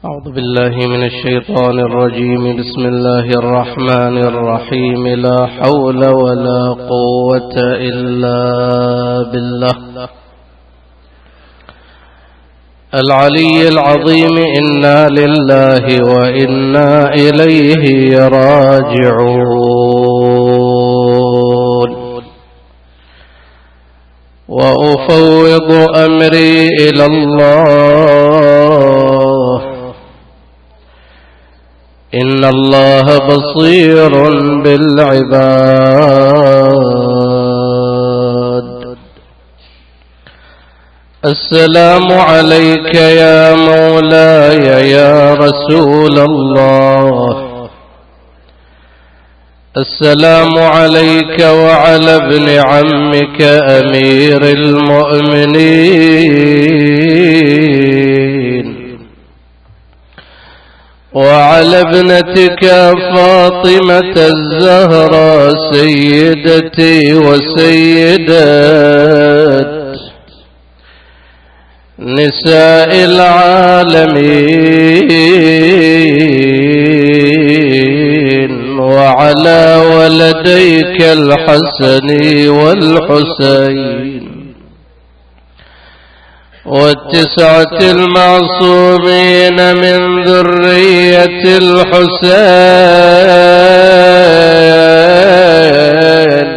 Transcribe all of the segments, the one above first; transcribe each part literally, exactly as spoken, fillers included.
أعوذ بالله من الشيطان الرجيم. بسم الله الرحمن الرحيم. لا حول ولا قوة إلا بالله العلي العظيم. إنا لله وإنا إليه راجعون. وأفوض أمري إلى الله إن الله بصير بالعباد. السلام عليك يا مولاي يا رسول الله. السلام عليك وعلى ابن عمك أمير المؤمنين وعلى ابنتك فاطمة الزهراء سيدتي وسيدات نساء العالمين وعلى ولديك الحسن والحسين والتسعة المعصومين من ذرية الحسين.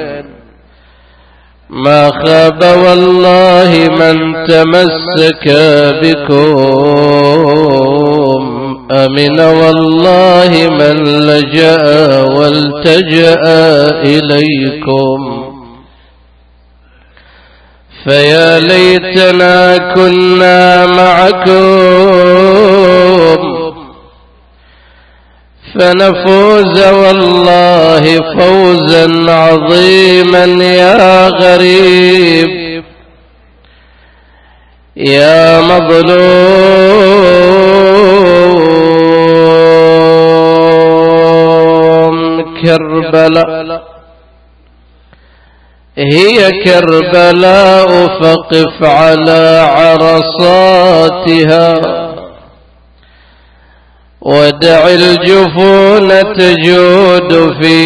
ما خاب والله من تمسك بكم، أمن والله من لجأ والتجأ إليكم. فيا ليتنا كنا معكم فنفوز والله فوزا عظيما يا غريب يا مظلوم. كربلاء هي كربلاء فقف على عرصاتها ودع الجفون تجود في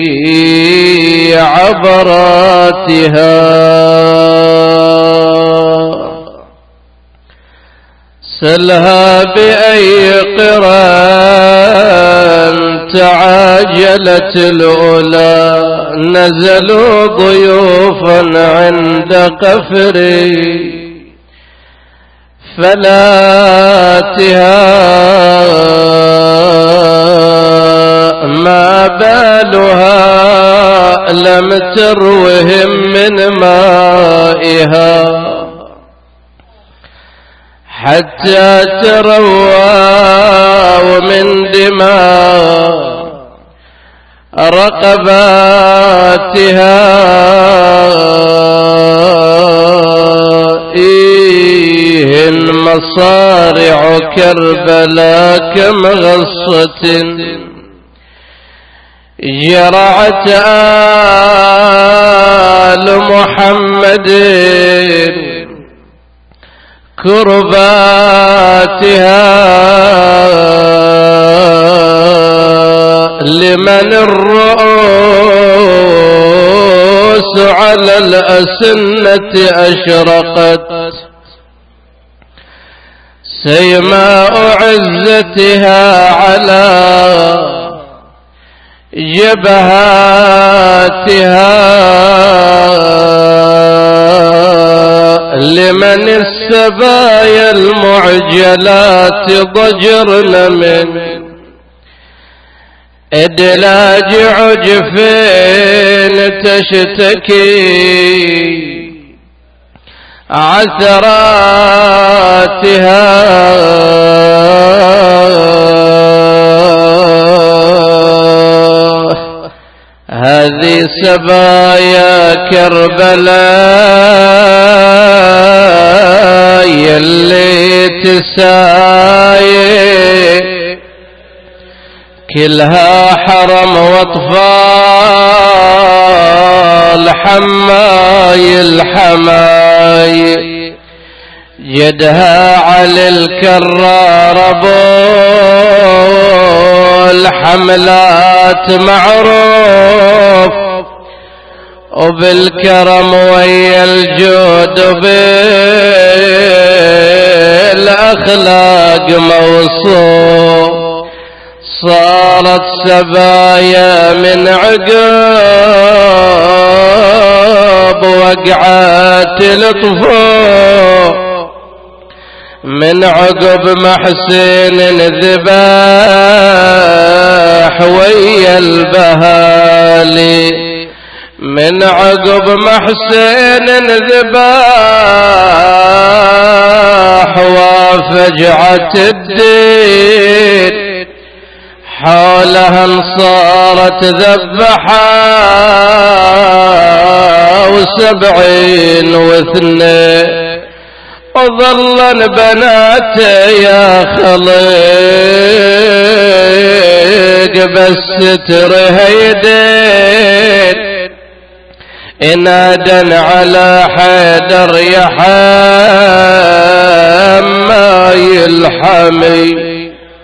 عبراتها. سلها بأي قران تعاجلت الأولى نزلوا ضيوفا عند قفري فلاتها ما بالها لم تروهم من مائها حتى تروى ومن دماء رقباتها إيه مصارع كربلاء كمغصة جرعت آل محمد كرباتها. لمن الرؤوس على الأسنة أشرقت سيماء عزتها على جبهاتها. لمن السبايا المعجلات ضجرن من إدلاج عجفين تشتكي عثراتها. هذه سبايا كربلاء يلي تسايي كلها حرم واطفال حماي الحماي جدها علي الكرار ابو الحملات معروف، وبالكرم ويا الجود وبالاخلاق موصوف. صارت سبايا من عقب وقعات لطفو، من عقب محسن ذباح ويا البهالي، من عقب محسن ذباح وفجعة الدين، حولها صارت ذبحا وسبعين واثنين، وظلن بناته يا خليق بس تره يدين، إنادا على حيدر يا حماي الحمي.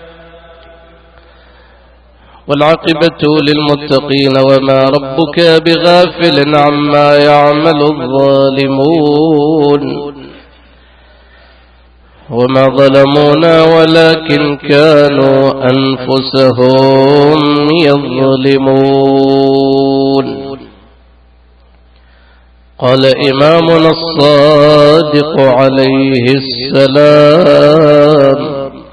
والعاقبة للمتقين وما ربك بغافل عما يعمل الظالمون. وما ظلمونا ولكن كانوا أنفسهم يظلمون. قال إمامنا الصادق عليه السلام: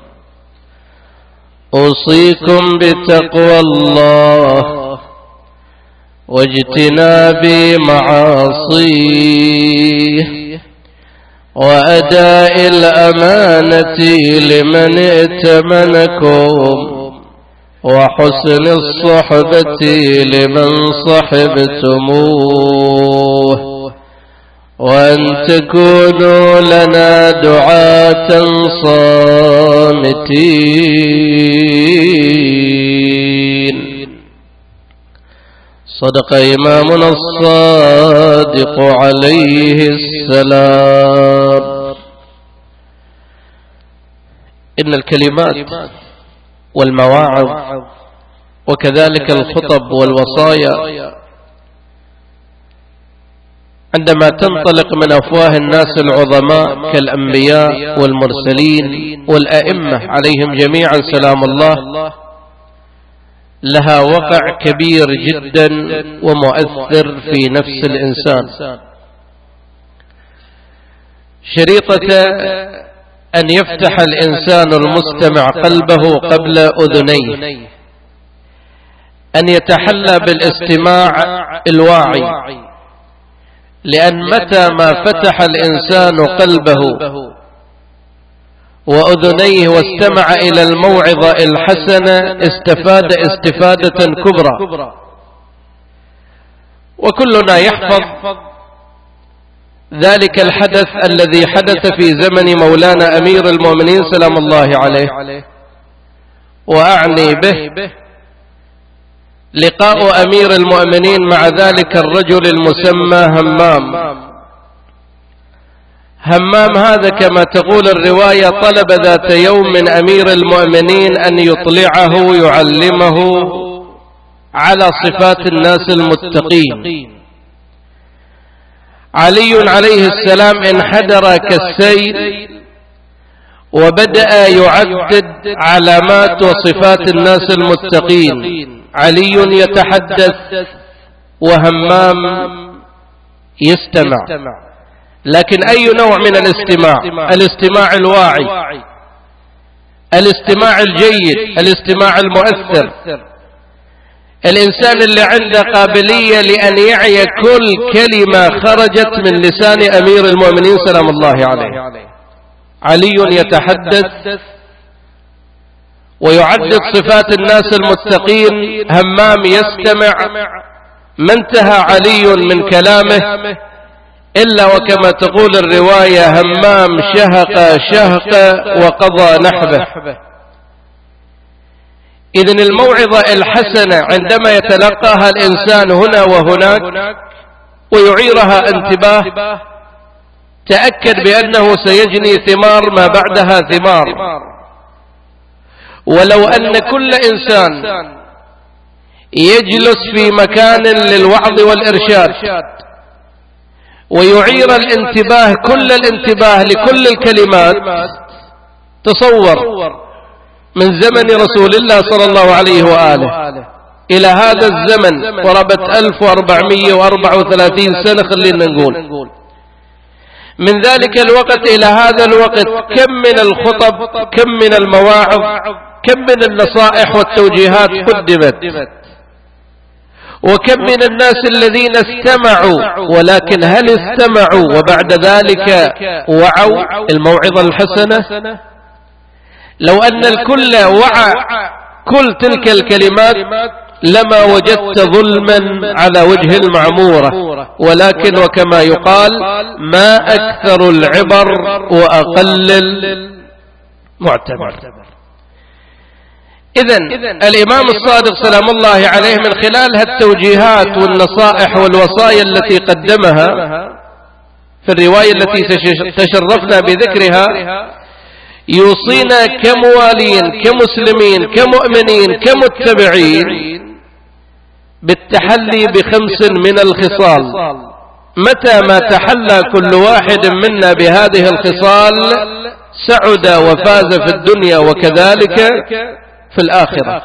أوصيكم بتقوى الله واجتناب معاصيه وأداء الأمانة لمن ائتمنكم وحسن الصحبة لمن صحبتموه، وأن تكونوا لنا دعاة صامتين. صدق إمامنا الصادق عليه السلام. إن الكلمات والمواعظ وكذلك الخطب والوصايا عندما تنطلق من أفواه الناس العظماء كالأنبياء والمرسلين والأئمة عليهم جميعا سلام الله، لها وقع كبير جدا ومؤثر في نفس الإنسان. شريطة أن يفتح الإنسان المستمع قلبه قبل أذنيه، أن يتحلى بالاستماع الواعي، لأن متى ما فتح الإنسان قلبه وأذنيه واستمع إلى الموعظة الحسنة استفاد استفادة كبرى. وكلنا يحفظ ذلك الحدث الذي حدث في زمن مولانا أمير المؤمنين سلام الله عليه، وأعني به لقاء أمير المؤمنين مع ذلك الرجل المسمى همام. همام هذا كما تقول الرواية طلب ذات يوم من أمير المؤمنين أن يطلعه يعلمه على صفات الناس المتقين. علي عليه السلام انحدر كالسيل وبدأ يعدد علامات وصفات الناس المتقين. علي يتحدث وهمام يستمع، لكن أي نوع من الاستماع؟ الاستماع الواعي، الاستماع الجيد، الاستماع المؤثر، الإنسان اللي عنده قابلية لأن يعي كل كلمة خرجت من لسان أمير المؤمنين سلام الله عليه. علي يتحدث ويعدد صفات الناس المتقين، همام يستمع. ما انتهى علي من كلامه إلا وكما تقول الرواية همام شهق شهق وقضى نحبه. إذن الموعظة الحسنة عندما يتلقاها الإنسان هنا وهناك ويعيرها انتباه تأكد بأنه سيجني ثمار ما بعدها ثمار. ولو أن كل إنسان يجلس في مكان للوعظ والإرشاد ويعير الانتباه كل الانتباه لكل الكلمات، تصور من زمن رسول الله صلى الله عليه وآله إلى هذا الزمن قرابة ألف وأربعمائة وأربعة وثلاثين سنة، خلينا نقول من ذلك الوقت إلى هذا الوقت كم من الخطب، كم من المواعظ، كم من النصائح والتوجيهات قدمت، وكم من الناس الذين استمعوا، ولكن هل استمعوا وبعد ذلك وعوا الموعظة الحسنة؟ لو أن الكل وعى كل تلك الكلمات لما وجدت ظلما على وجه المعمورة، ولكن وكما يقال ما أكثر العبر وأقل المعتبر. إذن الإمام الصادق سلام الله عليه من خلال التوجيهات والنصائح والوصايا التي قدمها في الرواية التي تشرفنا بذكرها يوصينا كموالين كمسلمين كمؤمنين كمتبعين بالتحلي بخمس من الخصال. متى ما تحلى كل واحد منا بهذه الخصال سعد وفاز في الدنيا وكذلك في الآخرة.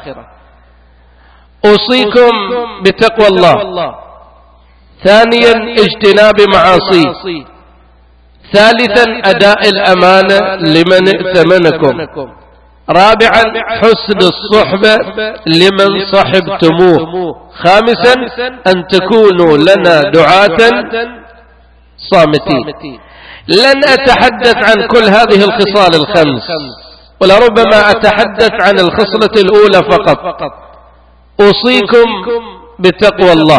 أوصيكم بتقوى الله. ثانيا اجتناب معاصيه. ثالثا أداء الأمانة لمن ائتمنكم. رابعا حسن الصحبة لمن صحبتموه. خامسا أن تكونوا لنا دعاة صامتين. لن أتحدث عن كل هذه الخصال الخمس، ولربما أتحدث عن الخصلة الأولى فقط. أوصيكم بتقوى الله.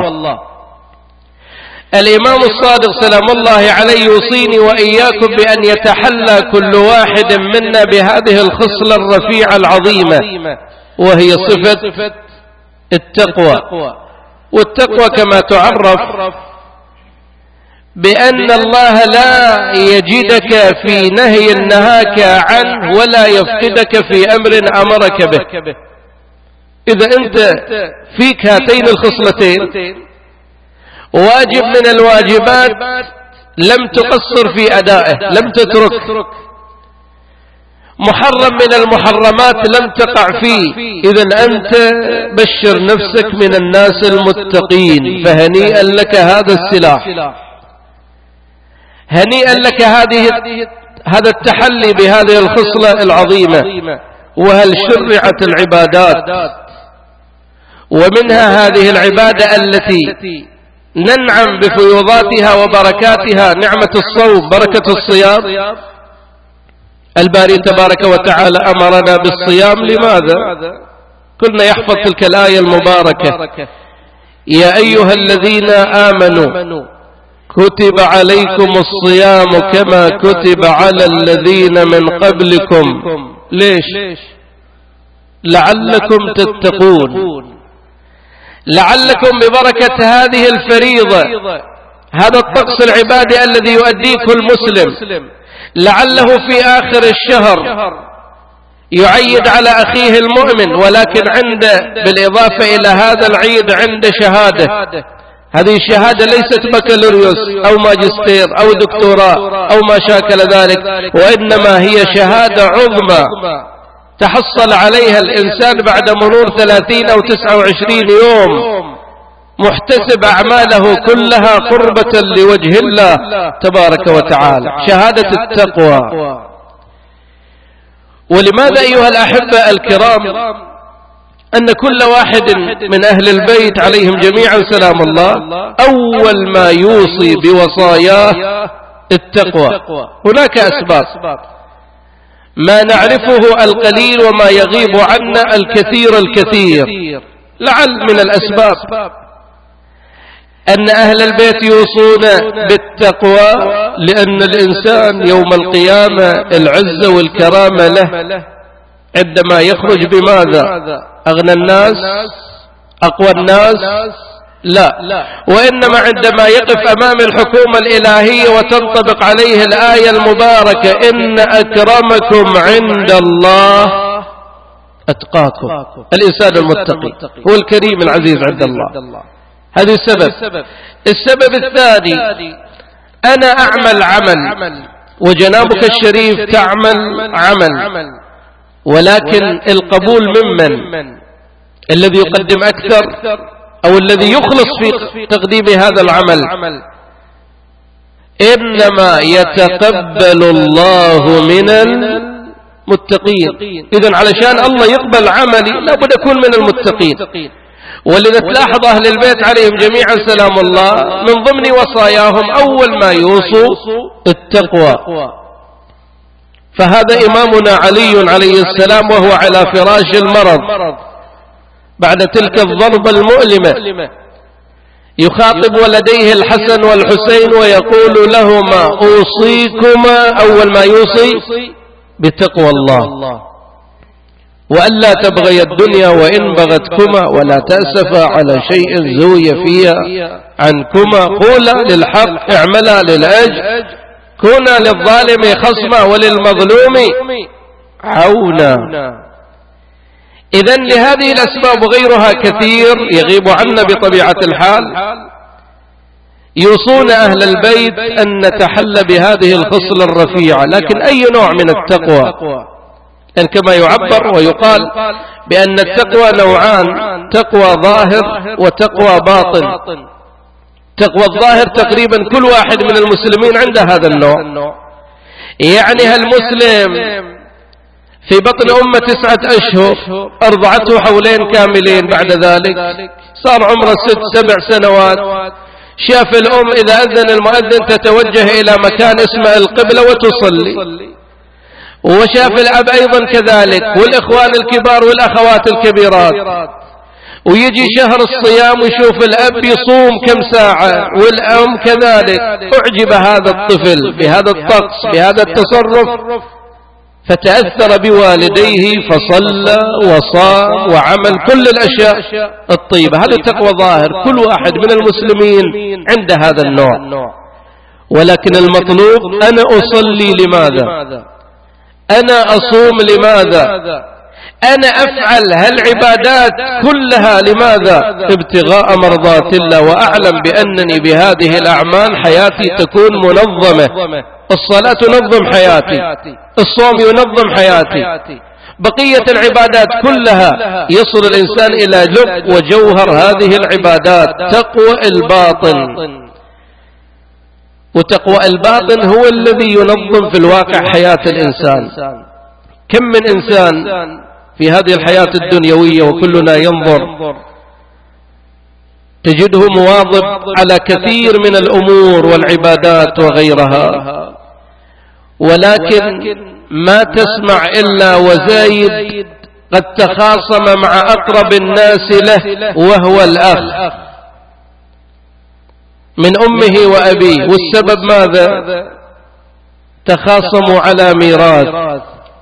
الإمام الصادق سلام الله عليه يوصيني وإياكم بأن يتحلى كل واحد منا بهذه الخصلة الرفيعة العظيمة، وهي صفة التقوى. والتقوى كما تعرف بأن الله لا يجدك في نهي نهاك عنه ولا يفقدك في أمر أمرك به. إذا أنت فيك هاتين الخصلتين، واجب من الواجبات لم تقصر في أدائه، لم تترك، محرم من المحرمات لم تقع فيه، إذا أنت بشر نفسك من الناس المتقين. فهنيئا لك هذا السلاح، هنيئا لك هذه هذا التحلي بهذه الخصلة العظيمة. وهل شرعت العبادات، ومنها هذه العبادة التي ننعم بفيوضاتها وبركاتها، نعمة الصوم، بركة الصيام. الباري تبارك وتعالى أمرنا بالصيام. لماذا؟ كلنا يحفظ تلك الآية المباركة: يا أيها الذين آمنوا كتب عليكم الصيام كما كتب على الذين من قبلكم. ليش؟ لعلكم تتقون. لعلكم ببركة هذه الفريضة، هذا الطقس العبادي الذي يؤديه المسلم، لعله في آخر الشهر يعيد على أخيه المؤمن، ولكن عند بالإضافة إلى هذا العيد عند شهادة. هذه الشهادة ليست بكالوريوس أو ماجستير أو دكتوراه أو ما شاكل ذلك، وإنما هي شهادة عظمى تحصل عليها الإنسان بعد مرور ثلاثين أو تسعة وعشرين يوم، محتسب أعماله كلها قربة لوجه الله تبارك وتعالى، شهادة التقوى. ولماذا أيها الأحبة الكرام أن كل واحد من أهل البيت عليهم جميعا سلام الله أول ما يوصي بوصاياه التقوى؟ هناك أسباب ما نعرفه القليل وما يغيب عنا الكثير الكثير. لعل من الأسباب أن أهل البيت يوصون بالتقوى لأن الإنسان يوم القيامة العزة والكرامة له عندما يخرج بماذا؟ أغنى الناس، أقوى الناس، لا، وإنما عندما يقف أمام الحكومة الإلهية وتنطبق عليه الآية المباركة إن أكرمكم عند الله أتقاكم، الإنسان المتقي هو الكريم العزيز عند الله. هذا السبب. السبب الثاني أنا أعمل عمل وجنابك الشريف تعمل عمل، ولكن القبول ممن؟ الذي يقدم أكثر أو الذي يخلص في تقديم هذا العمل. إنما يتقبل الله من المتقين. إذن علشان الله يقبل عملي لابد أكون من المتقين. ولذا تلاحظ أهل البيت عليهم جميعا سلام الله من ضمن وصاياهم أول ما يوصوا التقوى. فهذا إمامنا علي عليه السلام وهو على فراش المرض بعد تلك الضربة المؤلمة يخاطب ولديه الحسن والحسين ويقول لهما أوصيكما، أول ما يوصي بتقوى الله وألا تبغي الدنيا وإن بغتكما ولا تأسفا على شيء زوي فيها عنكما، قولا للحق اعملا للأجر، كونا للظالم خصما وللمظلوم عونا. إذن لهذه الأسباب وغيرها كثير يغيب عنا بطبيعة الحال يوصون أهل البيت أن نتحلى بهذه الخصلة الرفيعة. لكن أي نوع من التقوى؟ لأن كما يعبر ويقال بأن التقوى نوعان، تقوى ظاهر وتقوى باطن. تقوى الظاهر تقريبا كل واحد من المسلمين عنده هذا النوع، يعني هالمسلم في بطن أمه تسعة أشهر أرضعته حولين كاملين، بعد ذلك صار عمره ست سبع سنوات، شاف الأم إذا أذن المؤذن تتوجه إلى مكان اسمه القبلة وتصلي، وشاف الأب أيضا كذلك، والإخوان الكبار والأخوات الكبيرات، ويجي شهر الصيام ويشوف الأب يصوم كم ساعة والأم كذلك. أعجب هذا الطفل بهذا الطقس بهذا التصرف فتأثر بوالديه فصلى وصام وعمل كل الأشياء الطيبة. هذا تقوى ظاهر، كل واحد من المسلمين عند هذا النوع. ولكن المطلوب أنا أصلي لماذا؟ أنا أصوم لماذا؟ أنا أفعل هالعبادات كلها لماذا؟ ابتغاء مرضات الله، وأعلم بأنني بهذه الأعمال حياتي تكون منظمة. الصلاة تنظم حياتي، الصوم ينظم حياتي، بقية العبادات كلها يصل الإنسان إلى لب وجوهر هذه العبادات. تقوى الباطن، وتقوى الباطن هو الذي ينظم في الواقع حياة الإنسان. كم من إنسان في هذه الحياة الدنيوية وكلنا ينظر تجده مواظب على كثير من الأمور والعبادات وغيرها، ولكن ما تسمع إلا وزايد قد تخاصم مع أقرب الناس له وهو الأخ من أمه وأبيه. والسبب ماذا؟ تخاصموا على ميراث،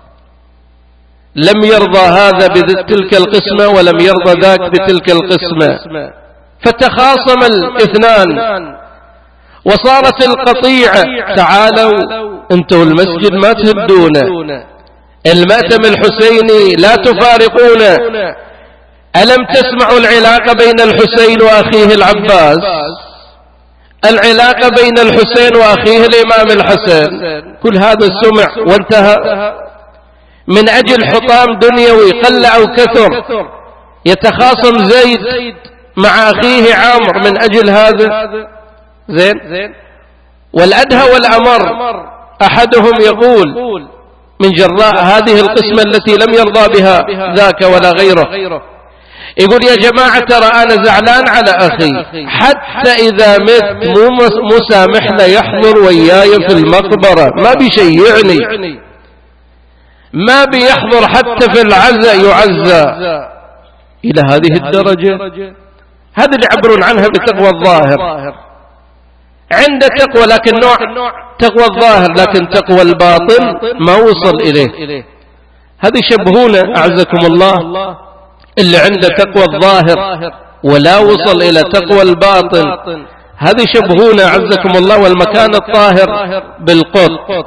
لم يرضى هذا بتلك القسمة ولم يرضى ذاك بتلك القسمة، فتخاصم الاثنان وصارت القطيعة. تعالوا انتوا المسجد ما تهدونه، المأتم الحسيني لا تفارقونه، ألم تسمعوا العلاقة بين الحسين وأخيه العباس؟ العلاقة بين الحسين وأخيه الإمام الحسن، كل هذا سمع وانتهى من أجل حطام دنيوي قل أو كثر. يتخاصم زيد مع أخيه عامر من أجل هذا، زين. والأدهى والأمر أحدهم يقول من جراء هذه القسمة التي لم يرضى بها ذاك ولا غيره، يقول يا جماعة ترى أنا زعلان على أخي، حتى إذا مت مو مسامحنا يحضر وياي في المقبرة، ما بيشيعني، ما بيحضر حتى في العزاء يعزى. إلى هذه الدرجة. هذا اللي يعبرون عنها بتقوى الظاهر. عند تقوى لكن نوع تقوى الظاهر، لكن تقوى الباطن ما وصل إليه. هذه شبهونا أعزكم الله اللي عنده تقوى الظاهر ولا وصل إلى تقوى الباطن. هذه شبهونا عزكم الله والمكان الطاهر بالقط.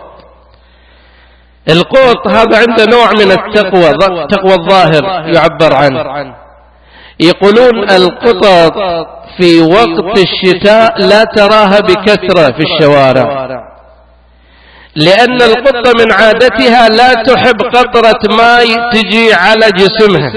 القط هذا عنده نوع من التقوى، تقوى الظاهر يعبر عنه. يقولون القطط في وقت الشتاء لا تراها بكثرة في الشوارع، لأن القطة من عادتها لا تحب قطرة ماء تجي على جسمها،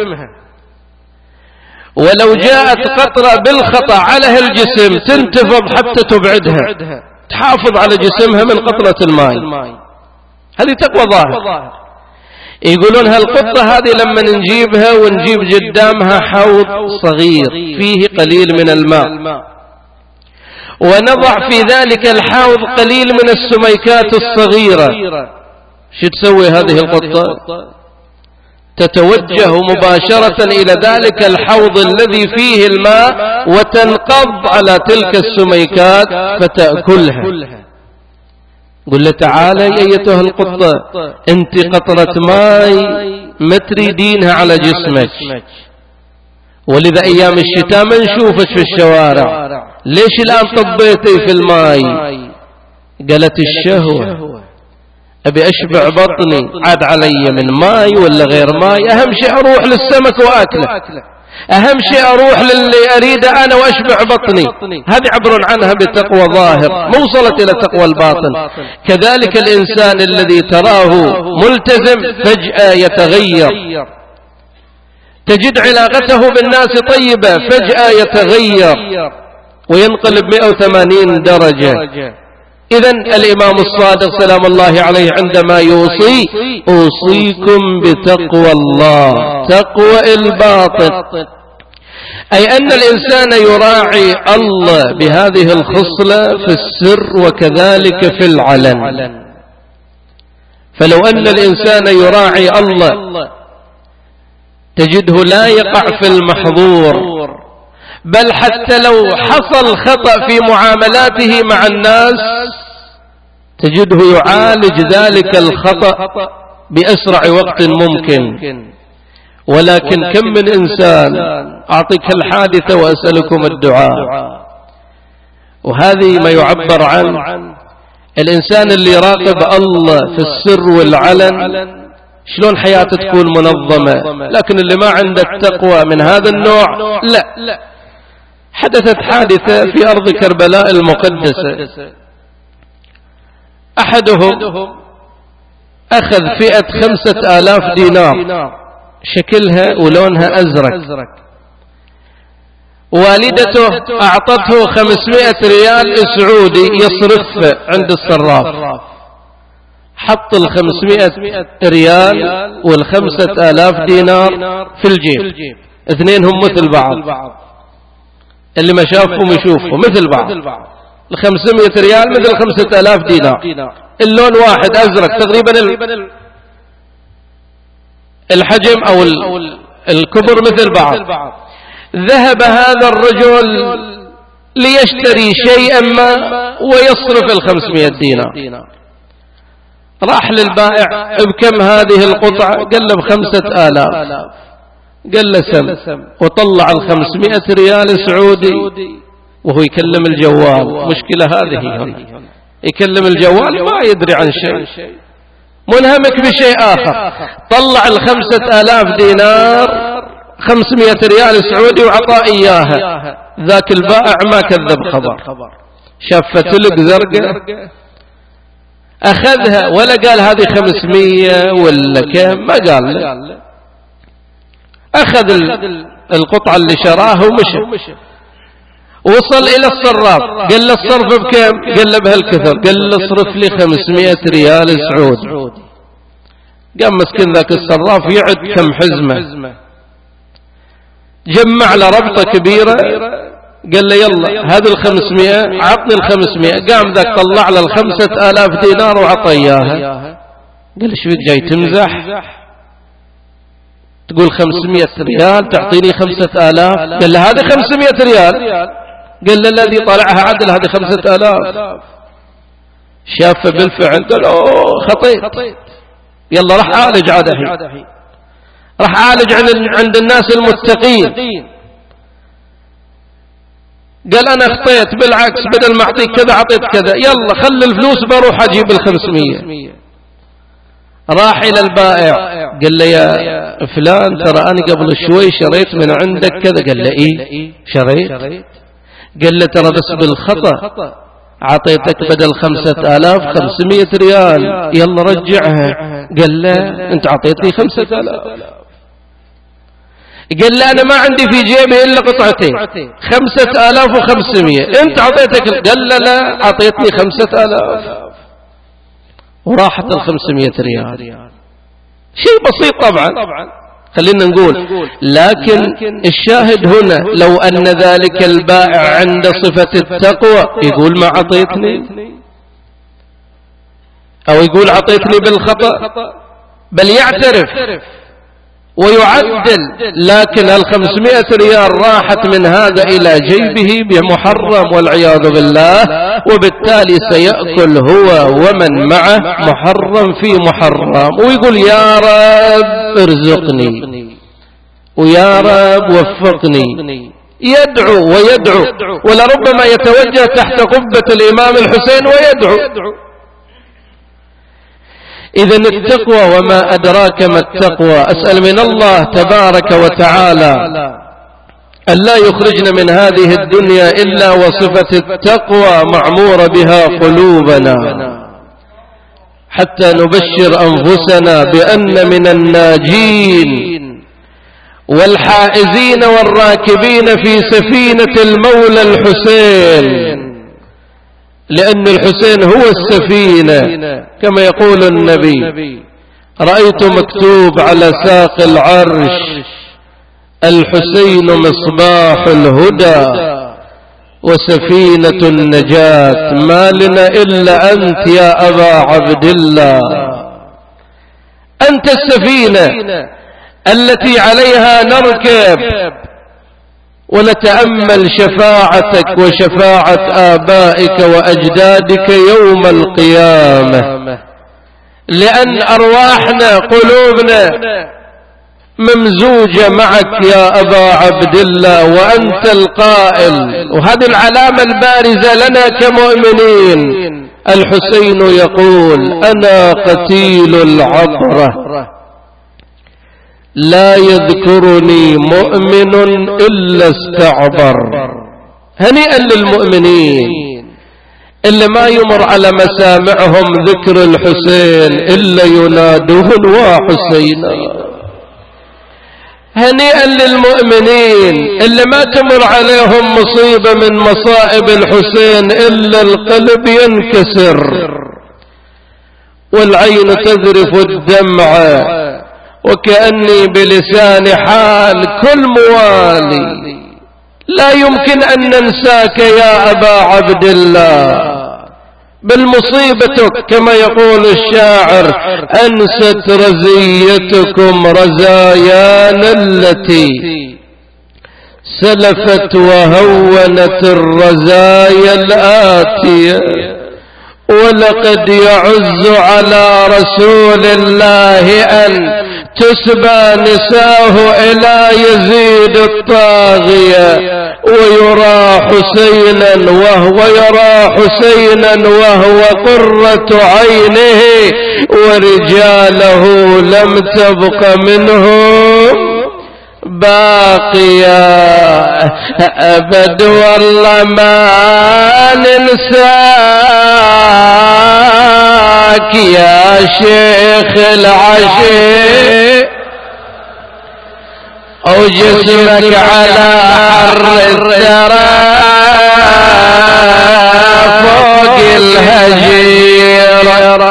ولو جاءت قطرة بالخطأ على الجسم تنتفض حتى تبعدها، تحافظ على جسمها من قطرة الماء. هذه تقوى ظاهر. يقولون هالقطة هذه لما نجيبها ونجيب قدامها حوض صغير فيه قليل من الماء، ونضع في ذلك الحوض قليل من السميكات الصغيرة، شو تسوي هذه القطة؟ تتوجه مباشرة إلى ذلك الحوض الذي فيه الماء وتنقض على تلك السميكات فتأكلها. قل له تعالى أيتها القطة، انت قطرة ماء ما تريدينها على جسمك، ولذا أيام الشتاء ما نشوفك في الشوارع، ليش الآن طبيتي في الماء؟ قالت الشهوة، أبي أشبع بطني، عاد علي من ماء ولا غير ماء، أهم شيء أروح للسمك وأكله، أهم شيء أروح للي أريد أنا وأشبع بطني. هذه عبر عنها بتقوى ظاهر، ما وصلت إلى تقوى الباطن. كذلك الإنسان الذي تراه ملتزم فجأة يتغير، تجد علاقته بالناس طيبة فجأة يتغير وينقلب مئة وثمانين درجة. إذن الإمام الصادق سلام الله عليه عندما يوصي: أوصيكم بتقوى الله، تقوى الباطن، أي أن الإنسان يراعي الله بهذه الخصلة في السر وكذلك في العلن. فلو أن الإنسان يراعي الله تجده لا يقع في المحظور، بل حتى لو حصل خطأ في معاملاته مع الناس تجده يعالج ذلك الخطأ بأسرع وقت ممكن. ولكن كم من إنسان، أعطيك الحادثة وأسألكم الدعاء، وهذه ما يعبر عن الإنسان اللي يراقب الله في السر والعلن شلون حياته تكون منظمة. لكن اللي ما عنده التقوى من هذا النوع لا. حدثت حادثة في أرض كربلاء المقدسة، أحدهم أخذ فئة خمسة آلاف دينار شكلها ولونها أزرق، والدته أعطته خمسمائة ريال سعودي يصرف عند الصراف، حط الخمسمائة ريال والخمسة آلاف دينار في الجيب، اثنينهم مثل بعض، اللي ما شافهم يشوفهم مثل بعض، الخمسمائة ريال مثل خمسة آلاف دينار، اللون واحد أزرق تقريبا الحجم أو الكبر مثل بعض. ذهب هذا الرجل ليشتري شيئا ما ويصرف الخمسمائة دينار، راح للبائع: بكم هذه القطعة؟ قال له بخمسة آلاف. قال له سم، وطلع الخمسمائة ريال سعودي وهو يكلم الجوال. مشكلة هذه هنا، يكلم الجوال ما يدري عن شيء، منهمك بشيء آخر. طلع الخمسة آلاف دينار خمسمائة ريال سعودي وعطاه إياها. ذاك البائع ما كذب خبر، شاف فتلق زرقة أخذها، ولا قال هذه خمسمية ولا كم، ما قال له. أخذ القطعة اللي شراها ومشى. وصل إلى الصراف، قال له الصرف بكم؟ قال له بهالكثر. قال له اصرف لي خمسمائة ريال سعودي. قام مسكين ذاك الصراف يعد كم حزمة، جمع له ربطة كبيرة، قال له يلا هذه الخمسمائة، عطني الخمسمائة. قام ذاك طلع له الخمسة آلاف دينار وعطى إياها. قال له شو بك جاي تمزح؟ تقول خمسمائة ريال تعطيني خمسة آلاف؟ قال له هذه خمسمائة ريال. قال له الذي طلعها عدل هذه خمسة آلاف. شافه بالفعل، قال اوه خطيت، يلا راح عالج عاده، راح عالج عند الناس المتقين. قال أنا اخطيت، بالعكس بدل ما أعطيك كذا أعطيت كذا، يلا خلي الفلوس بروح أجيب الخمسمية. راح إلى البائع قال له يا فلان ترى أنا قبل شوي شريت من عندك كذا. قال له إيه شريت؟ قال له ترى بس بالخطأ عطيتك بدل خمسة آلاف خمسمية ريال، يلا رجعها. قال له أنت عطيتني خمسة آلاف. قال له أنا ما عندي في جيبي إلا قطعتين، خمسة آلاف وخمسمية، أنت عطيتك. قال له لا عطيتني خمسة آلاف. وراحت الخمسمية ريال. شيء بسيط طبعا، خلينا نقول، لكن الشاهد هنا لو أن ذلك البائع عند صفة التقوى يقول ما عطيتني، أو يقول عطيتني بالخطأ، بل يعترف ويعدل. لكن الخمسمائة ريال راحت من هذا إلى جيبه بمحرم والعياذ بالله، وبالتالي سيأكل هو ومن معه محرم في محرم، ويقول يا رب ارزقني ويا رب وفقني، يدعو ويدعو، ولربما يتوجه تحت قبة الإمام الحسين ويدعو. إذن التقوى وما أدراك ما التقوى. أسأل من الله تبارك وتعالى أن لا يخرجنا من هذه الدنيا إلا وصفة التقوى معمورة بها قلوبنا، حتى نبشر أنفسنا بأن من الناجين والحائزين والراكبين في سفينة المولى الحسين، لأن الحسين هو السفينة كما يقول النبي: رأيت مكتوب على ساق العرش الحسين مصباح الهدى وسفينة النجاة، ما لنا إلا أنت يا أبا عبد الله. أنت السفينة التي عليها نركب ونتأمل شفاعتك وشفاعة آبائك وأجدادك يوم القيامة، لأن أرواحنا قلوبنا ممزوجة معك يا أبا عبد الله، وأنت القائل، وهذه العلامة البارزة لنا كمؤمنين. الحسين يقول: أنا قتيل العبرة لا يذكرني مؤمن إلا استعبر. هنيئا للمؤمنين اللي ما يمر على مسامعهم ذكر الحسين إلا ينادون وحسينا. هنيئا للمؤمنين اللي ما تمر عليهم مصيبة من مصائب الحسين إلا القلب ينكسر والعين تذرف الدمع، وكأني بلسان حال كل موالي لا يمكن أن ننساك يا أبا عبد الله، بل مصيبتك كما يقول الشاعر: أنست رزيتكم رزايانا التي سلفت وهونت الرزايا الآتية، ولقد يعز على رسول الله أن تسبى نساه إلى يزيد الطاغية، ويرى حسينا وهو يرى حسينا وهو قرة عينه، ورجاله لم تبق منهم باقيا أبد، والله ما ننساك يا شيخ العشيق، أو جسمك على حر الثرى فوق الهجيرة،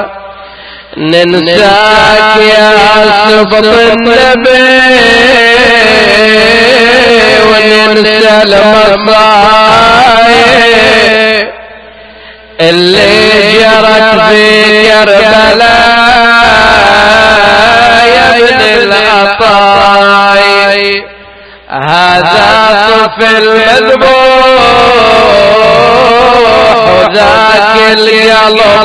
ننساك يا سبط النبي وننسى المصايب اللي جرت في كربلاء يا ابن العطاي. هذا طفل مذبوح وذاك القلب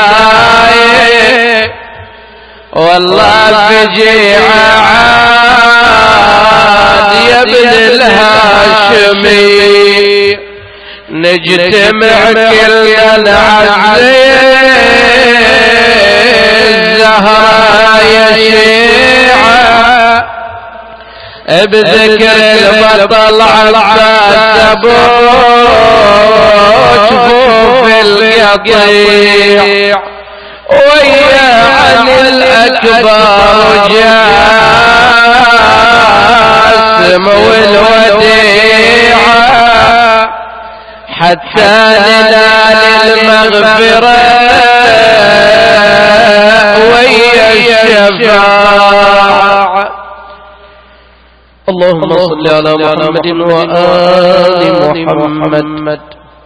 دايب، والله فجيعة عاد يا ابن الهاشمي. نجتمع كلنا العزيز زهرة يا شيعة بذكر البطل عباس أبو جفوف القطيع ويا علي الأكبر جاسم والوديعة حتى ننال المغفرة ويا الشفاعة. اللهم صل على محمد وآل محمد.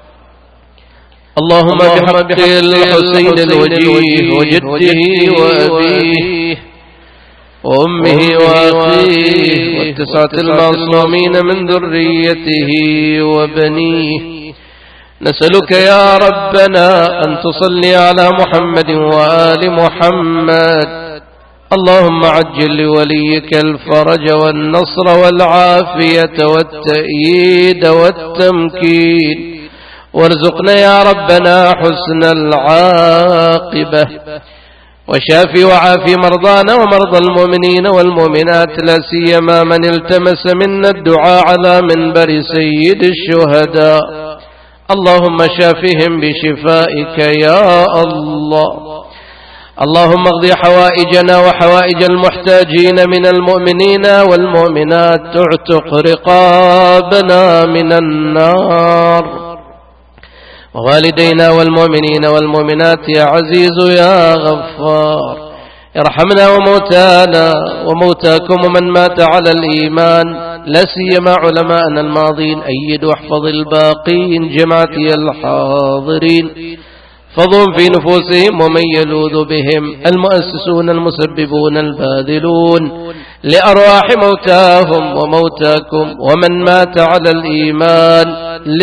اللهم بحق الحسين الوجيه وجده وأبيه وأمه وأخيه والتسعة المعصومين من ذريته وبنيه نسألك يا ربنا أن تصلي على محمد وآل محمد. اللهم عجل لوليك الفرج والنصر والعافية والتأييد والتمكين وارزقنا يا ربنا حسن العاقبة وشافي وعافي مرضانا ومرضى المؤمنين والمؤمنات لا سيما من التمس منا الدعاء على منبر سيد الشهداء. اللهم شافهم بشفائك يا الله. اللهم اقضي حوائجنا وحوائج المحتاجين من المؤمنين والمؤمنات تعتق رقابنا من النار ووالدينا والمؤمنين والمؤمنات يا عزيز يا غفار. ارحمنا وموتانا وموتاكم ومن مات على الإيمان لا سيما علماءنا الماضين. أيد واحفظ الباقين جماعتي الحاضرين فضهم في نفوسهم ومن يلوذ بهم المؤسسون المسببون الباذلون لأرواح موتاهم وموتاكم ومن مات على الإيمان.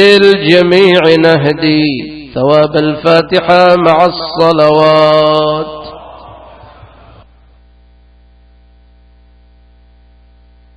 للجميع نهدي ثواب الفاتحة مع الصلوات.